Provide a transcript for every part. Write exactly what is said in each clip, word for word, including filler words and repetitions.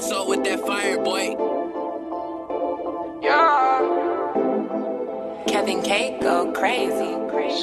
What's up with that fire, boy? Yeah. Kevin K go crazy.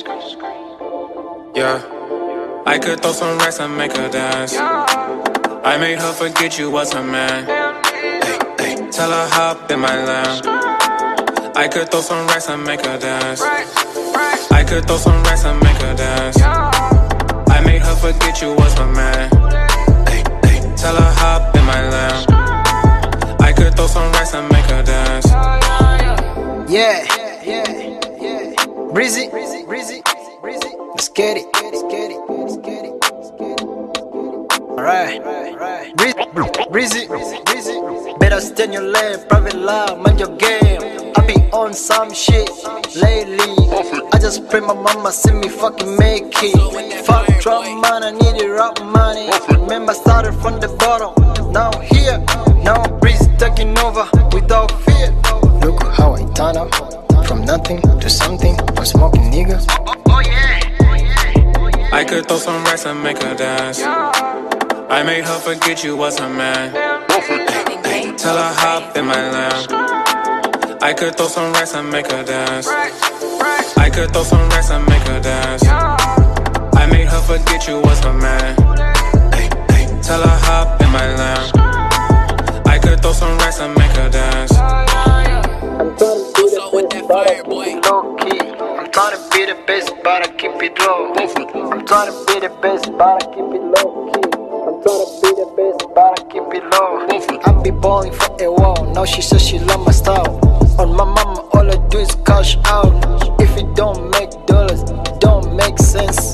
Yeah, I could throw some racks and make her dance. I made her forget you was her man. Ay, ay, tell her hop in my lamb. I could throw some racks and make her dance. I could throw some racks and make her dance. I made her forget you was her man. Ay, ay, tell her hop in my lamb. I could throw some racks and make her dance. Yeah, yeah, yeah. Breezy, breezy, breezy, breezy. Let's get it, let's get it, let's get it, let's get it. Alright, alright. Breezy, breezy, breezy. Better stay in your lane, private love, mind your game. I be on some shit lately. I just pray my mama see me fucking make it. Fuck drop money, I need it rap money. Remember started from the bottom, now here. Now Breezy taking over without fear. Look how I turn up, from nothing to something. I'm smoking niggas. Oh yeah. I could throw some racks and make her dance. I made her forget you was her man. Ay, tell her hop in my lamb. I could throw some racks and make her dance. I could throw some racks and make her dance. I made her forget you was her man. Ay, ay, tell her hop in my lamb. I could throw some racks and make her dance. What's up with that fire, boy? Low key. I'm trying to be the best, but I keep it low. I'm trying to be the best, but I keep it low key. I'm trying to be the best, but I keep it low. I be balling for a while. Now she says she love my style. On my mama, all I do is cash out. If it don't make dollars, it don't make sense.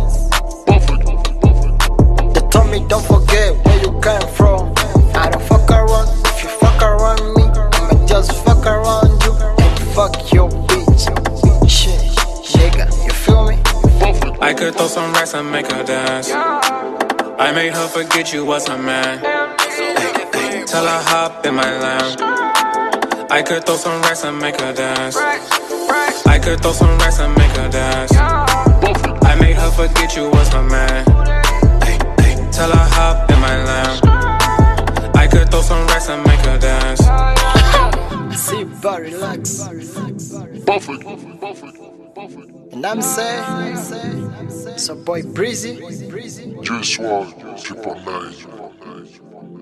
They told me don't forget where you came from. I don't fuck around. If you fuck around me, I'ma just fuck around you and fuck your bitch. Shit, nigga, you feel me? I could throw some racks and make her dance. I made her forget you was her man. Ay, ay, tell her hop in my lamb. I could throw some racks and make her dance. I could throw some racks and make her dance. I made her forget you was her man. Ay, ay, tell her hop in my lamb. I could throw some racks and make her dance. See, but relax. Buffett, Buffett, Buffett. And I'm saying, so boy Breezy. J Swag, keep on night.